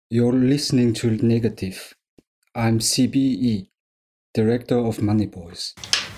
You're listening to Negative. I'm CBE, director of Money Boys.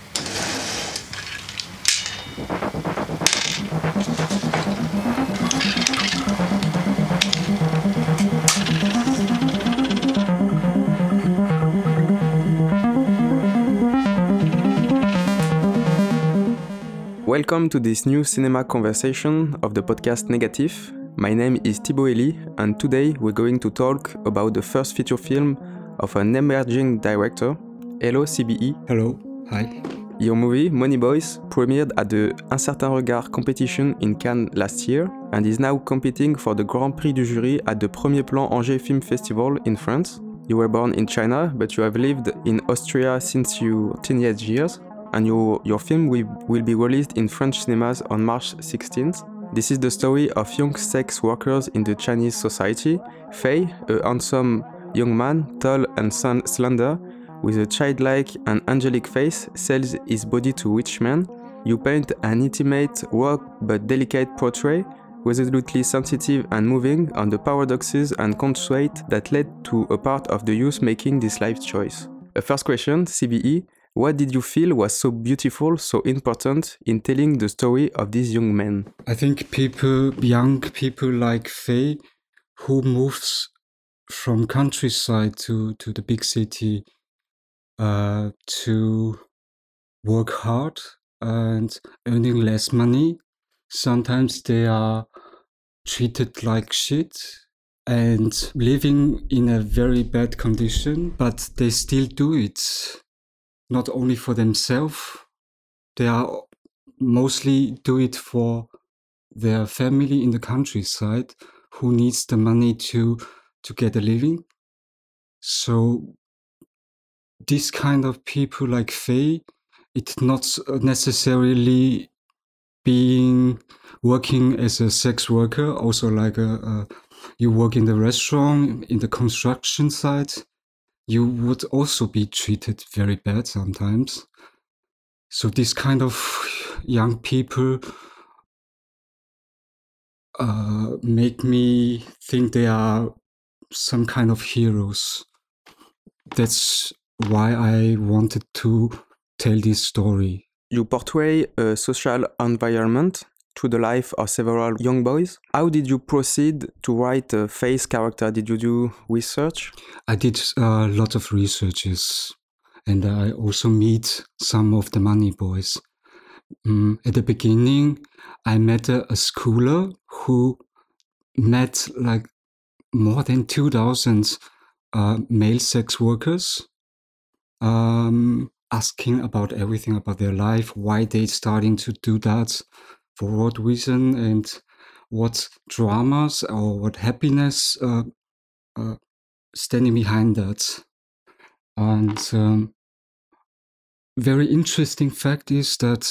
Welcome to this new cinema conversation of the podcast Negative. My name is Thibaut Elie, and today we're going to talk about the first feature film of an emerging director. Hello CBE. Hello, hi. Your movie, Money Boys, premiered at the Un Certain Regard competition in Cannes last year and is now competing for the Grand Prix du Jury at the Premier Plan Angers Film Festival in France. You were born in China, but you have lived in Austria since your teenage years, and your film will be released in French cinemas on March 16th. This is the story of young sex workers in the Chinese society. Fei, a handsome young man, tall and slender, with a childlike and angelic face, sells his body to rich men. You paint an intimate, raw but delicate portrait, resolutely sensitive and moving on the paradoxes and constraints that led to a part of the youth making this life choice. A first question, CBE. What did you feel was so beautiful, so important in telling the story of these young men? I think young people like Fei, who moves from countryside to the big city to work hard and earning less money. Sometimes they are treated like shit and living in a very bad condition, but they still do it. Not only for themselves, they are mostly do it for their family in the countryside who needs the money to get a living. So this kind of people like Fei, it's not necessarily being working as a sex worker, also like you work in the restaurant, in the construction site, you would also be treated very bad sometimes. So this kind of young people make me think they are some kind of heroes. That's why I wanted to tell this story. You portray a social environment through the life of several young boys. How did you proceed to write a Fei's character? Did you do research? I did a lot of researches, and I also meet some of the Money Boys. At the beginning, I met a schooler who met like more than 2,000 male sex workers, asking about everything about their life, why they starting to do that, for what reason, and what dramas or what happiness standing behind that. And very interesting fact is that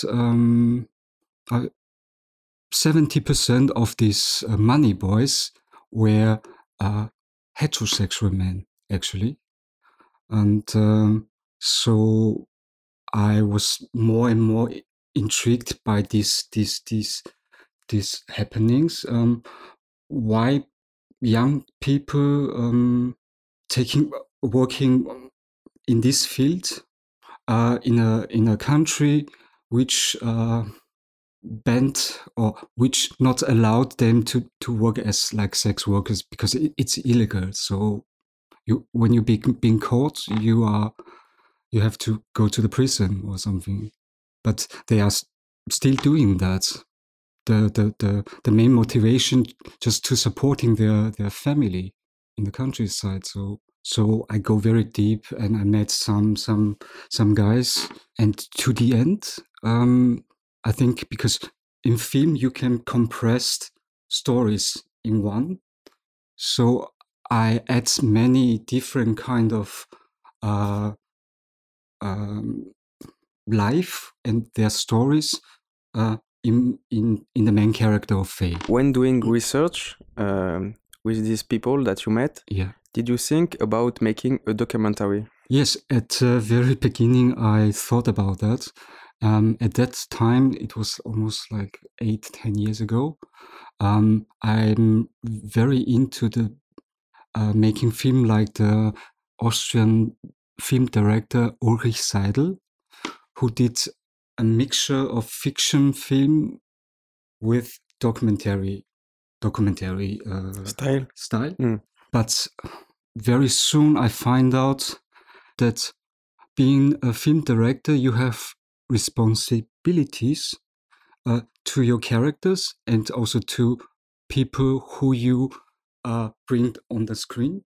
70% of these Money Boys were heterosexual men, actually. And so I was more and more intrigued by these happenings. Why young people working in this field in a country which banned or which not allowed them to work as like sex workers because it's illegal. So when you're being caught, you have to go to the prison or something. But they are still doing that. The main motivation just to supporting their family in the countryside. So I go very deep, and I met some guys, and to the end, I think because in film you can compress stories in one, so I add many different kind of life and their stories in the main character of Fei. When doing research with these people that you met, did you think about making a documentary? Yes, at the very beginning I thought about that. At that time, it was almost like 8-10 years ago. I'm very into the making film like the Austrian film director Ulrich Seidel, who did a mixture of fiction film with documentary Style. style. But very soon I find out that being a film director, you have responsibilities to your characters and also to people who you bring on the screen.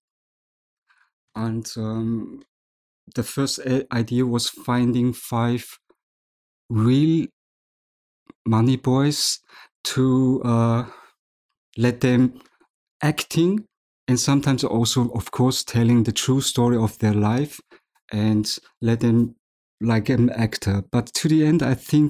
And the first idea was finding 5 real money boys to let them acting and sometimes also, of course, telling the true story of their life and let them like an actor. But to the end, I think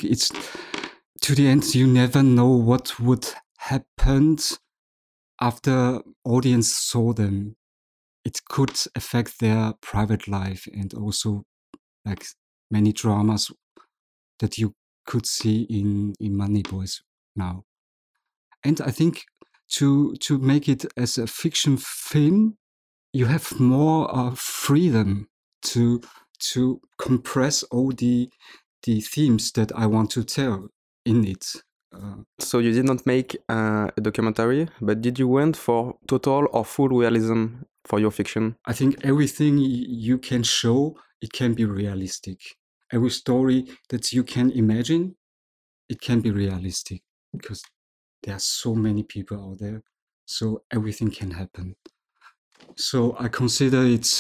you never know what would happen after audience saw them. It could affect their private life and also like many dramas that you could see in Money Boys now. And I think to make it as a fiction film, you have more freedom to compress all the themes that I want to tell in it. So you did not make a documentary, but did you went for total or full realism for your fiction? I think everything you can show, it can be realistic. Every story that you can imagine, it can be realistic because there are so many people out there. So everything can happen. So I consider it's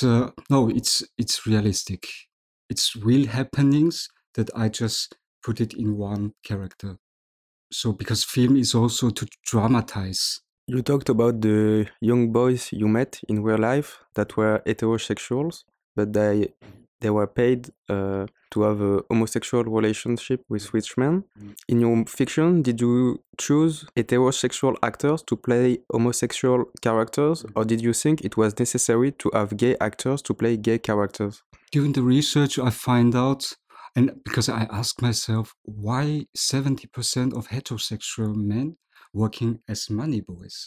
realistic. It's real happenings that I just put it in one character. So because film is also to dramatize. You talked about the young boys you met in real life that were heterosexuals, but they were paid to have a homosexual relationship with rich men. In your fiction, did you choose heterosexual actors to play homosexual characters, or did you think it was necessary to have gay actors to play gay characters? During the research, I find out, and because I asked myself, why 70% of heterosexual men working as money boys?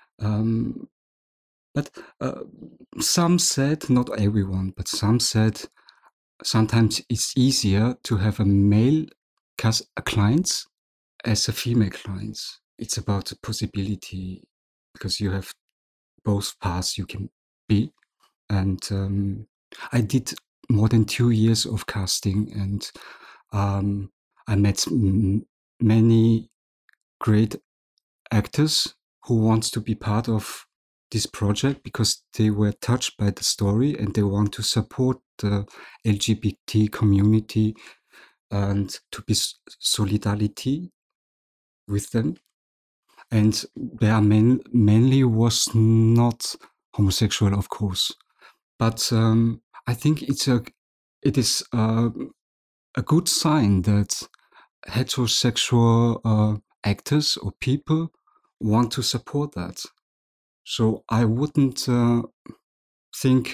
But some said, not everyone, but some said sometimes it's easier to have a male clients as a female clients. It's about the possibility because you have both paths you can be. And I did more than 2 years of casting, and I met many great actors who wants to be part of this project because they were touched by the story and they want to support the LGBT community and to be solidarity with them. And their mainly was not homosexual, of course, but I think it is a good sign that heterosexual actors or people want to support that. So I wouldn't think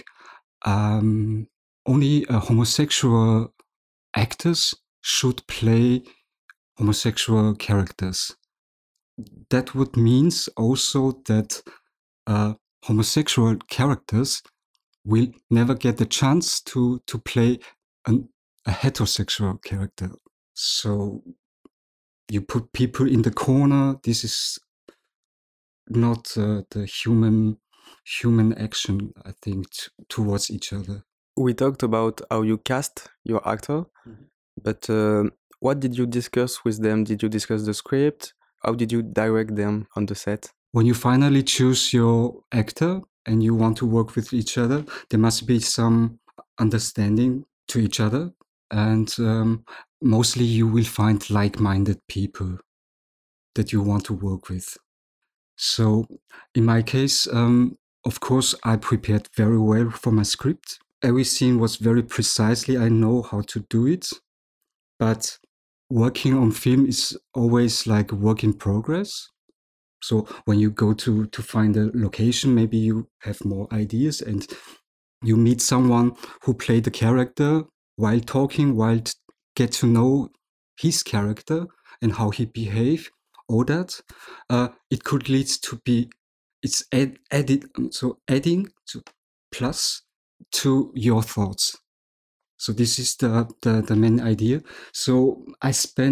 only homosexual actors should play homosexual characters. That would means also that homosexual characters will never get the chance to play a heterosexual character. So you put people in the corner. This is not the human action, I think, towards each other. We talked about how you cast your actor, but what did you discuss with them? Did you discuss the script? How did you direct them on the set? When you finally choose your actor and you want to work with each other, there must be some understanding to each other. And mostly you will find like-minded people that you want to work with. So in my case, of course, I prepared very well for my script. Every scene was very precisely, I know how to do it. But working on film is always like a work in progress. So when you go to find a location, maybe you have more ideas and you meet someone who played the character while talking, while get to know his character and how he behave, all that. It could lead to be it's adding to plus to your thoughts. So this is the main idea. So I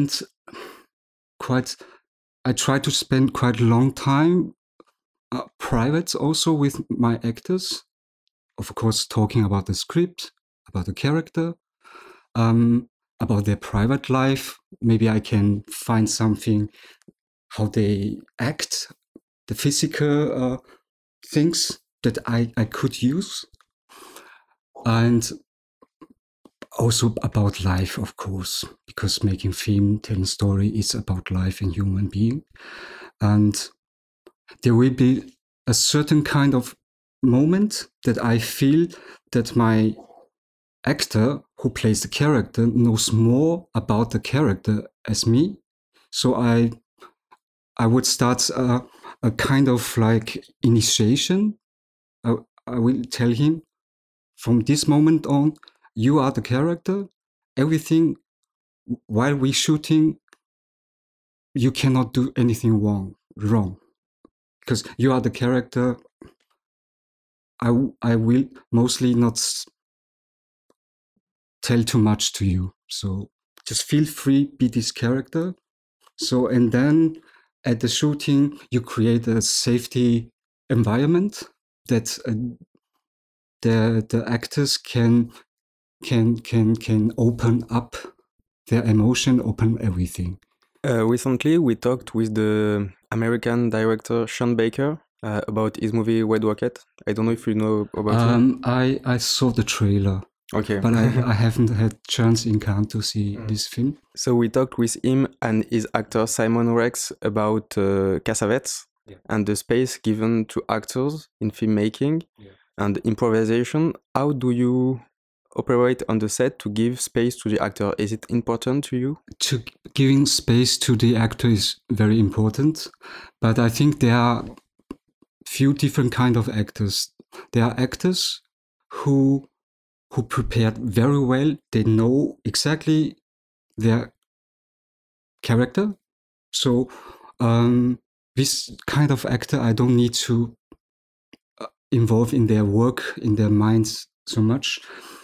try to spend quite a long time private also with my actors. Of course, talking about the script, about the character, about their private life. Maybe I can find something, how they act, the physical things that I could use. And also about life, of course, because making film, telling story is about life and human being. And there will be a certain kind of moment that I feel that my actor who plays the character knows more about the character as me. So I would start a kind of like initiation. I will tell him, from this moment on, you are the character. Everything while we shooting, you cannot do anything wrong, because you are the character. I will mostly not tell too much to you. So just feel free, be this character. So, and then at the shooting, you create a safety environment that the actors can open up their emotion, open everything. Recently, we talked with the American director Sean Baker about his movie Red Rocket. I don't know if you know about him. I saw the trailer. Okay. But I haven't had chance in Cannes to see this film. So we talked with him and his actor Simon Rex about Cassavetes and the space given to actors in filmmaking and improvisation. How do you operate on the set to give space to the actor? Is it important to you? Giving space to the actor is very important, but I think there are few different kind of actors. There are actors who prepared very well. They know exactly their character. So this kind of actor, I don't need to involve in their work, in their minds so much.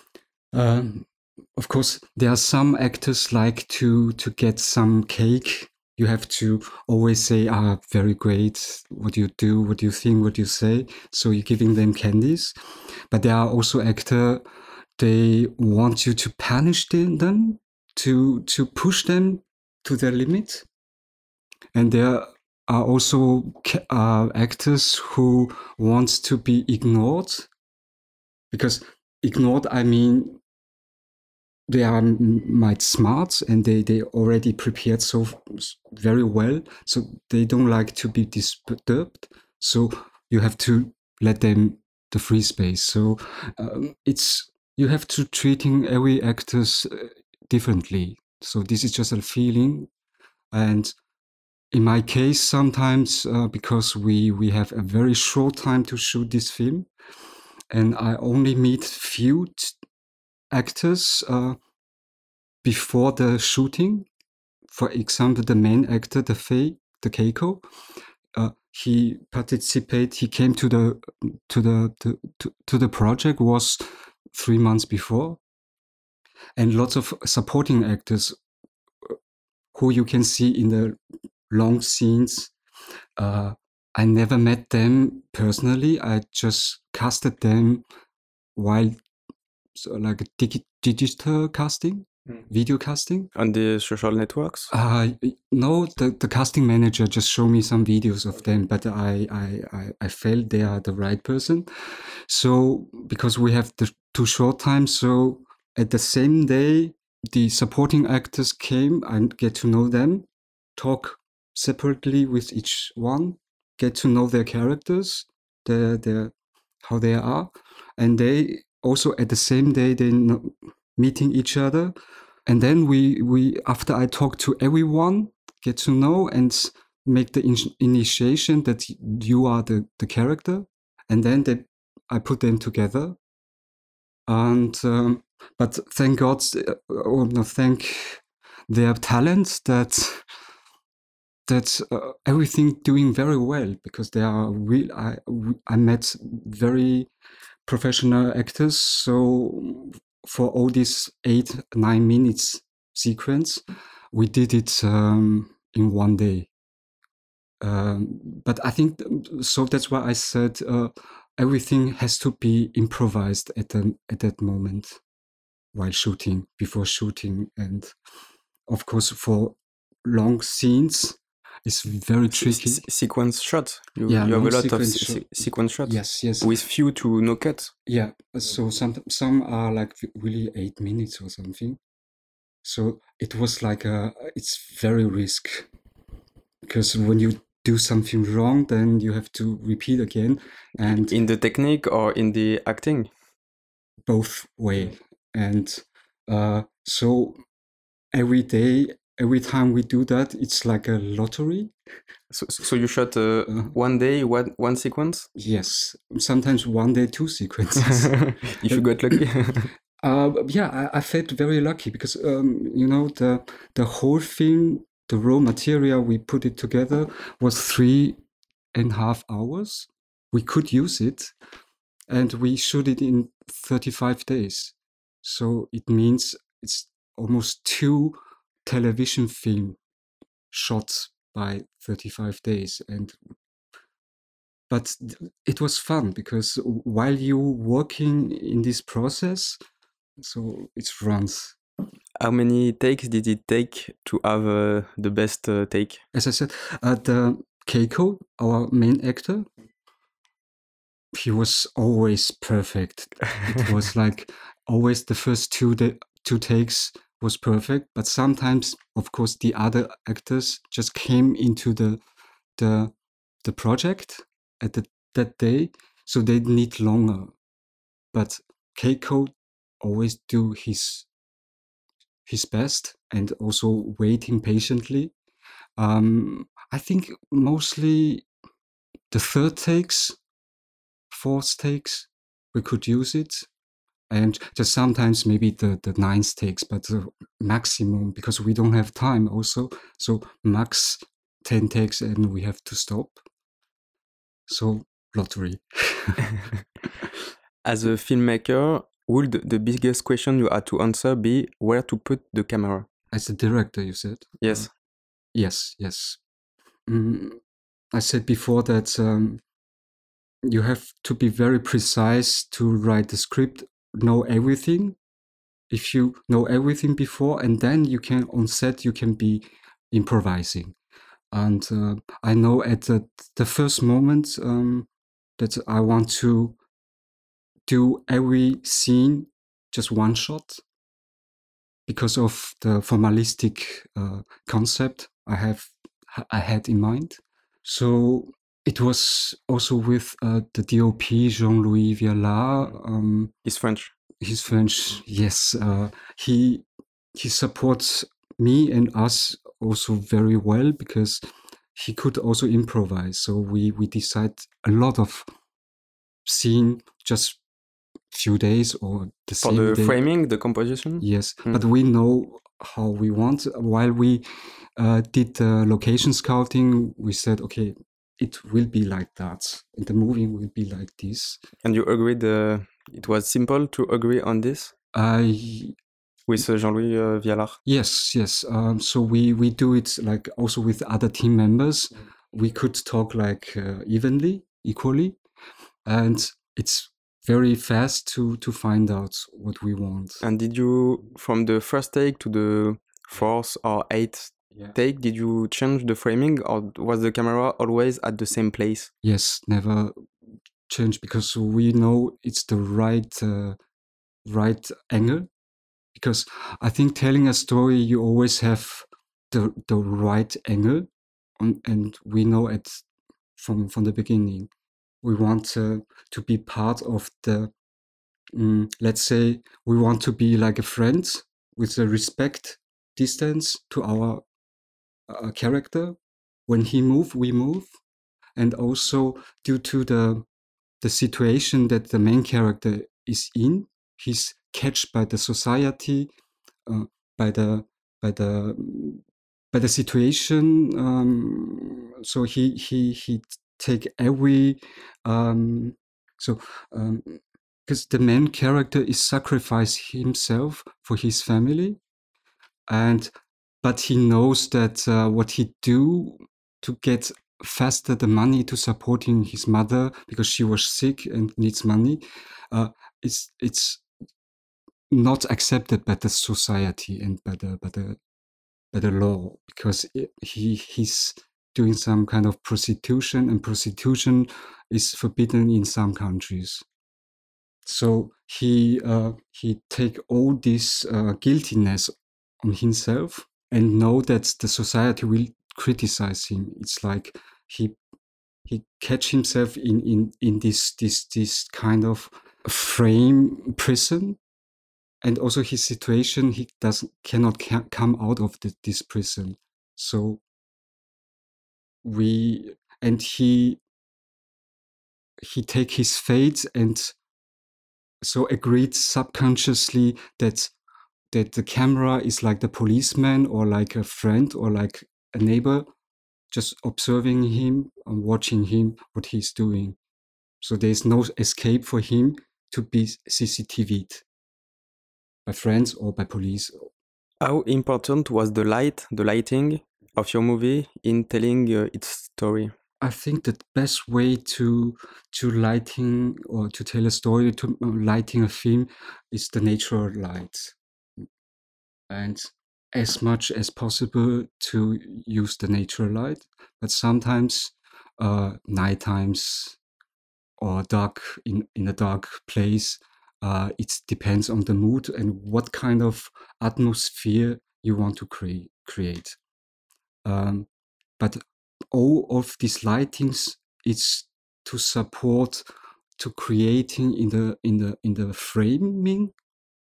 Of course, there are some actors like to get some cake. You have to always say, very great, what you do, what you think, what you say. So you're giving them candies. But there are also actors, they want you to punish them, to push them to their limit. And there are also actors who want to be ignored. Because ignored, I mean, they are might smart and they already prepared so very well, so they don't like to be disturbed. So you have to let them the free space. So you have to treating every actors differently. So this is just a feeling. And in my case, sometimes because we have a very short time to shoot this film, and I only meet few actors before the shooting. For example, the main actor, the Keiko, he participated. He came to the project was 3 months before, and lots of supporting actors who you can see in the long scenes. I never met them personally. I just casted them while like digital casting, video casting. On the social networks? No, the casting manager just showed me some videos of them, but I felt they are the right person. So because we have the too short time, so at the same day, the supporting actors came and get to know them, talk separately with each one, get to know their characters, their how they are, and they also at the same day they meeting each other. And then we after I talk to everyone, get to know and make the initiation that you are the character, and then I put them together. And but thank God, thank their talent that that's everything doing very well, because they are real. I met very professional actors. So for all these 8-9 minutes sequence, we did it in one day. But I think so. That's why I said everything has to be improvised at that moment while shooting, before shooting, and of course for long scenes, it's very tricky. Sequence shot. You Yeah, have a long lot of sequence sequence shots. Yes. With few to no cuts. Yeah, so some are like really 8 minutes or something. So it was like it's very risk, because when you do something wrong, then you have to repeat again, and In the technique or in the acting? both way. And so every day, every time we do that, it's like a lottery. So you shot one day, one sequence? Yes, sometimes one day, 2 sequences. If you got lucky. Yeah, I felt very lucky, because the whole film, the raw material, we put it together, was 3.5 hours. We could use it, and we shoot it in 35 days. So it means it's almost 2 television film shot by 35 days. But it was fun, because while you working in this process, so it runs. How many takes did it take to have the best take? As I said, the Keiko, our main actor, he was always perfect. It was like always the first two takes was perfect, but sometimes, of course, the other actors just came into the project at that day, so they need longer. But Keiko always do his best, and also waiting patiently. I think mostly the third takes, fourth takes, we could use it, and just sometimes maybe the ninth takes, but the maximum, because we don't have time also, so max 10 takes and we have to stop. So lottery. As a filmmaker, would the biggest question you had to answer be where to put the camera? As a director, you said? Yes. Yes. I said before that you have to be very precise to write the script, know everything. If you know everything before, and then you can, on set, you can be improvising. And I know at the first moment that I want to do every scene just one shot, because of the formalistic concept I had in mind. So it was also with the DOP, Jean-Louis Viala. He's French. He's French, yes. He supports me and us also very well, because he could also improvise. So we decide a lot of scene just few days or the same day. For the framing, the composition? Yes, but we know how we want. While we did the location scouting, we said, okay, it will be like that, and the movie will be like this. And you agreed it was simple to agree on this? With Jean-Louis Vialard? Yes. So we do it like also with other team members. We could talk like equally, and it's very fast to find out what we want. And did you, from the first take to the fourth or eighth take, did you change the framing, or was the camera always at the same place? Yes, never change, because we know it's the right angle. Because I think telling a story, you always have the right angle, and we know it from the beginning. We want to be part of the, let's say, we want to be like a friend with a respect distance to our character. When he move, we move, and also due to the situation that the main character is in, he's catched by the society, by the by the situation. So he take every because the main character is sacrifice himself for his family, but he knows that what he do to get faster the money to supporting his mother because she was sick and needs money, it's not accepted by the society and by the law, because he's doing some kind of prostitution, and prostitution is forbidden in some countries. So he take all this guiltiness on himself and know that the society will criticize him. It's like he catch himself in this kind of frame prison, and also his situation, he cannot come out of this prison. So he take his fate, and so agreed subconsciously that the camera is like the policeman or like a friend or like a neighbor, just observing him and watching him what he's doing. So there's no escape for him to be CCTV'd by friends or by police. How important was the lighting of your movie in telling its story? I think the best way to lighting or to tell a story, to lighting a film, is the natural light, and as much as possible to use the natural light. But sometimes night times or dark in a dark place, it depends on the mood and what kind of atmosphere you want to create. But all of these lightings is to support to creating in the framing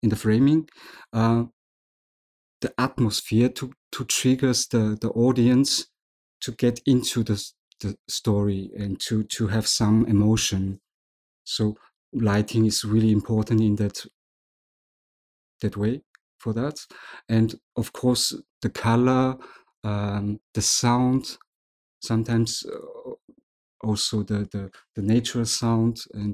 the atmosphere to triggers the audience to get into the story and to have some emotion. So lighting is really important in that way for that. And of course the color, the sound, sometimes also the natural sound, and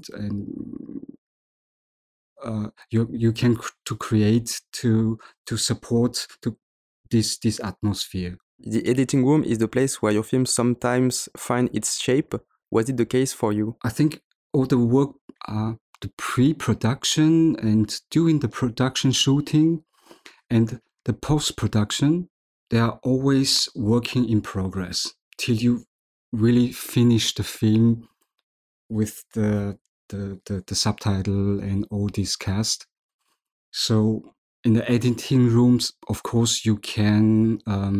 you can to create to support this atmosphere. The editing room is the place where your film sometimes find its shape. Was it the case for you? I think all the work, the pre-production and during the production shooting and the post-production, they are always working in progress till you really finish the film with the subtitle and all this cast. So in the editing rooms, of course, you can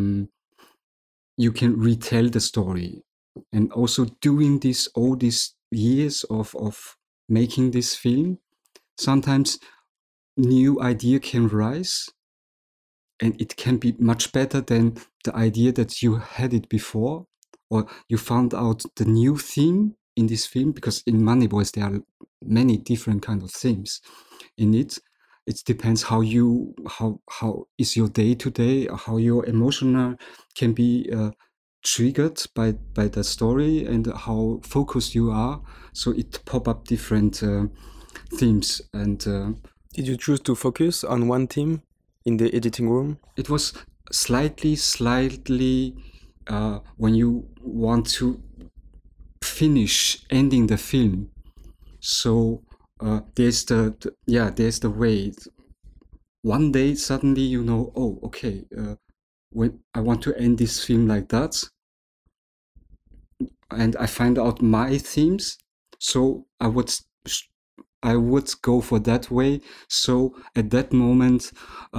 retell the story, and also doing this all these years of making this film, sometimes new idea can rise, and it can be much better than the idea that you had it before, or you found out the new theme in this film, because in Money Boys there are many different kind of themes in it. It depends how is your day to day, how your emotional can be triggered by the story and how focused you are. So it pop up different themes. And did you choose to focus on one theme in the editing room? It was slightly when you want to finish ending the film. So there's the way. One day suddenly you know, oh, okay, when I want to end this film like that, and I find out my themes, so I would go for that way. So at that moment,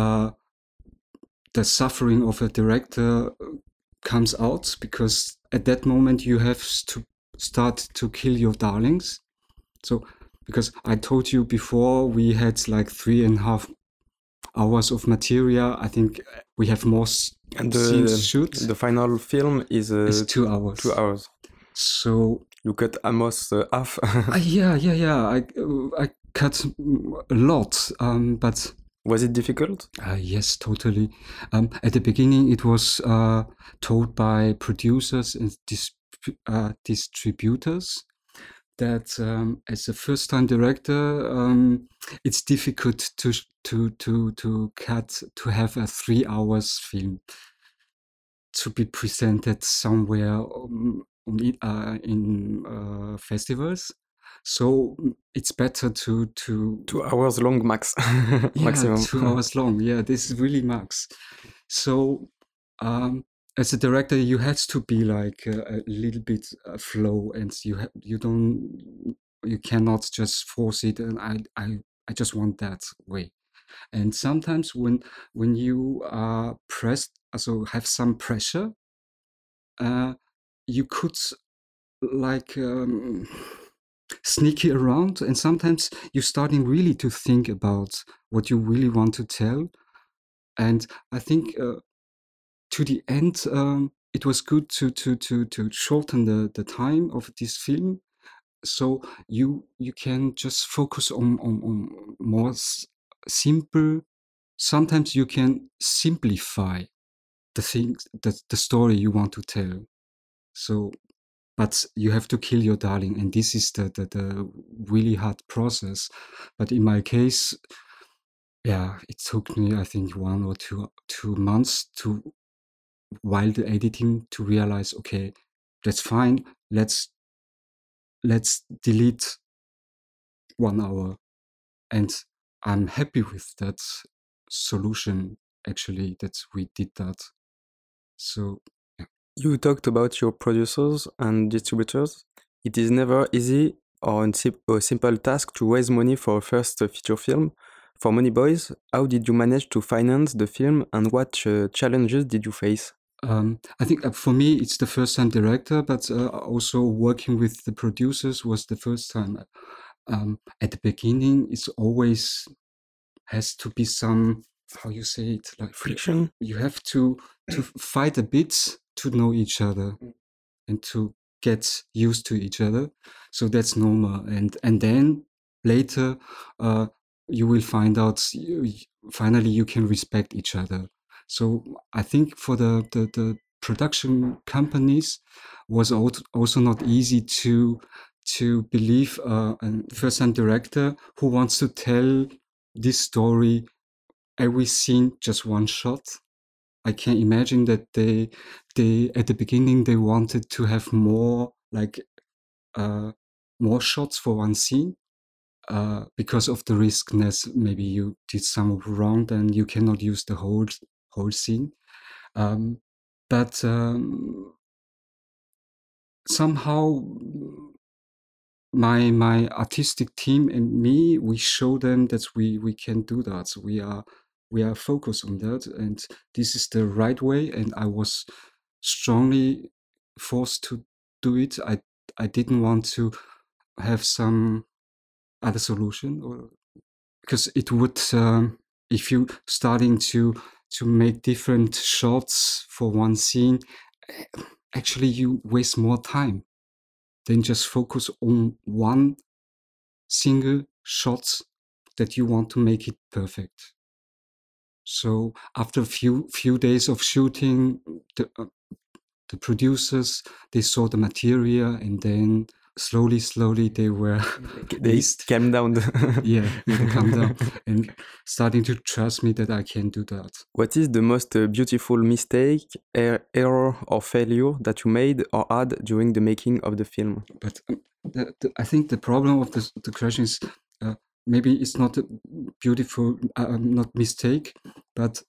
the suffering of a director comes out, because at that moment you have to start to kill your darlings. So, because I told you before, we had like 3.5 hours of material. I think we have more and scenes shoot. The final film is 2 hours. 2 hours. So you cut almost half. Yeah. I cut a lot, but Was it difficult? Yes, totally. At the beginning, it was told by producers and distributors that as a first-time director, it's difficult to cut to have a 3 hours film to be presented somewhere in festivals. So it's better to 2 hours long max. Maximum. 2 hours long. Yeah, this is really max. So as a director, you had to be like a little bit flow, and you cannot just force it. And I just want that way. And sometimes when you are pressed, also have some pressure, you could like sneaky around, and sometimes you're starting really to think about what you really want to tell. And I think to the end, it was good to shorten the time of this film, so you can just focus on more simple. Sometimes you can simplify the things, the story you want to tell. So, but you have to kill your darling, and this is the really hard process. But in my case, yeah, it took me, I think, 1 or 2 months to, while the editing, to realize, okay, that's fine. Let's delete 1 hour, and I'm happy with that solution. Actually, that we did that. So You talked about your producers and distributors. It is never easy or a simple task to raise money for a first feature film. For Money Boys, how did you manage to finance the film and what challenges did you face? I think for me, it's the first time director, but also working with the producers was the first time. At the beginning, it's always has to be some, how you say it, like Friction? you have to fight a bit to know each other and to get used to each other. So that's normal. And then later, you will find out, finally you can respect each other. So I think for the production companies was also not easy to believe a first-time director who wants to tell this story, every scene, just one shot. I can imagine that they at the beginning they wanted to have more like more shots for one scene, because of the riskness. Maybe you did some wrong, then you cannot use the whole scene. But somehow my artistic team and me, we show them that we can do that. So we are focused on that, and this is the right way. And I was strongly forced to do it. I didn't want to have some other solution, or because it would, if you starting to make different shots for one scene, actually you waste more time than just focus on one single shot that you want to make it perfect. So after a few days of shooting, the producers, they saw the material, and then slowly they were They calm down. yeah, they calm down and starting to trust me that I can do that. What is the most beautiful mistake, error, or failure that you made or had during the making of the film? But I think the problem of the question is, maybe it's not a beautiful, not mistake, but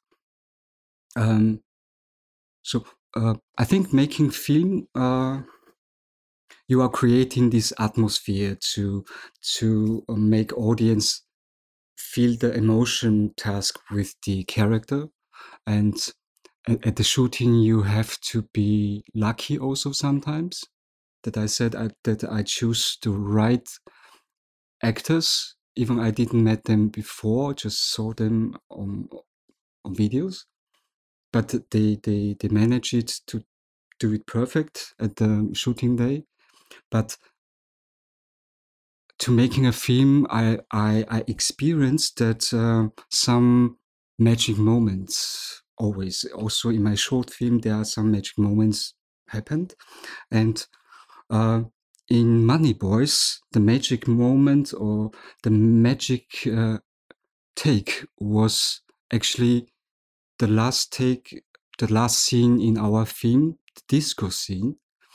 so I think making film, you are creating this atmosphere to make audience feel the emotion task with the character. And at the shooting, you have to be lucky also sometimes. That I said that I choose the right actors, even I didn't met them before, just saw them on videos. But they manage it to do it perfect at the shooting day. But to making a film, I experienced that some magic moments always. Also in my short film, there are some magic moments happened, and in Money Boys, the magic moment or the magic take was actually the last scene in our film, the disco scene.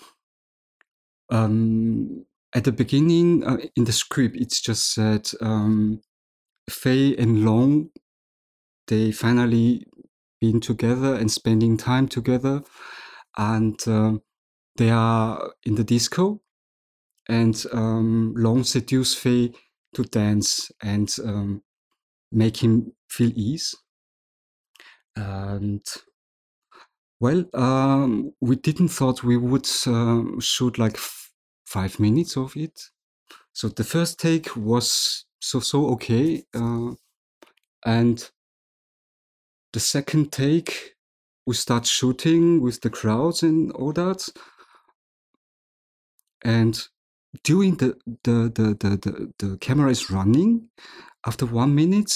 At the beginning, in the script, it's just said Faye and Long, they finally been together and spending time together, and they are in the disco, and Long seduce Faye to dance and make him feel ease. And well, we didn't thought we would shoot like 5 minutes of it. So the first take was so okay, and the second take we start shooting with the crowds and all that. And during the camera is running, after 1 minute,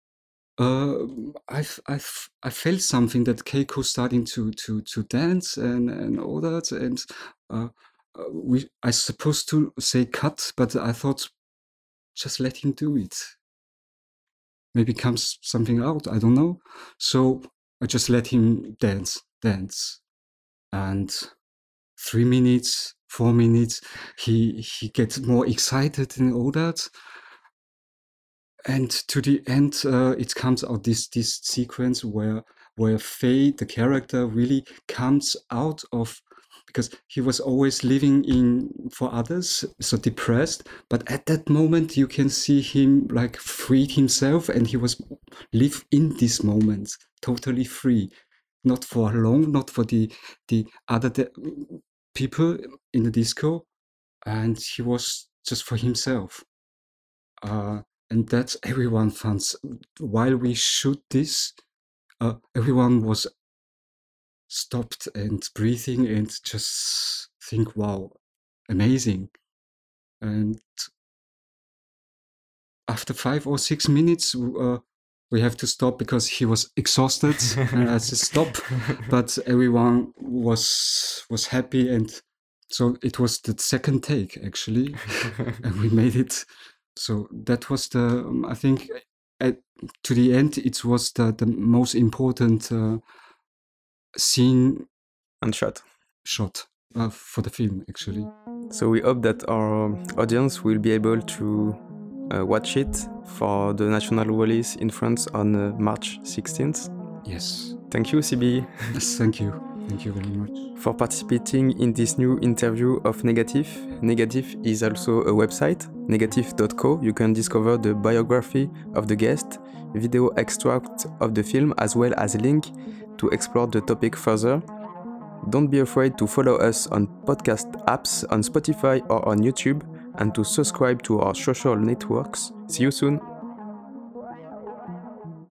I felt something that Keiko starting to dance and all that, and I supposed to say cut, but I thought just let him do it. Maybe comes something out, I don't know. So I just let him dance, and 3 minutes, 4 minutes, he gets more excited and all that. And to the end, it comes out this sequence where Faye, the character, really comes out of, because he was always living for others, so depressed. But at that moment, you can see him like freed himself, and he was live in this moment, totally free, not for long, not for the other people in the disco, and he was just for himself. And that everyone finds, while we shoot this, everyone was stopped and breathing and just think, wow, amazing. And after 5 or 6 minutes, we have to stop because he was exhausted. And I said stop, but everyone was happy, and so it was the second take actually, and we made it. So that was I think, to the end, it was the most important scene and shot for the film, actually. So we hope that our audience will be able to watch it for the national release in France on March 16th. Yes. Thank you, CB. Yes, thank you. Thank you very much. For participating in this new interview of Negatif. Negatif is also a website, negatif.co. You can discover the biography of the guest, video extract of the film, as well as a link to explore the topic further. Don't be afraid to follow us on podcast apps on Spotify or on YouTube, and to subscribe to our social networks. See you soon!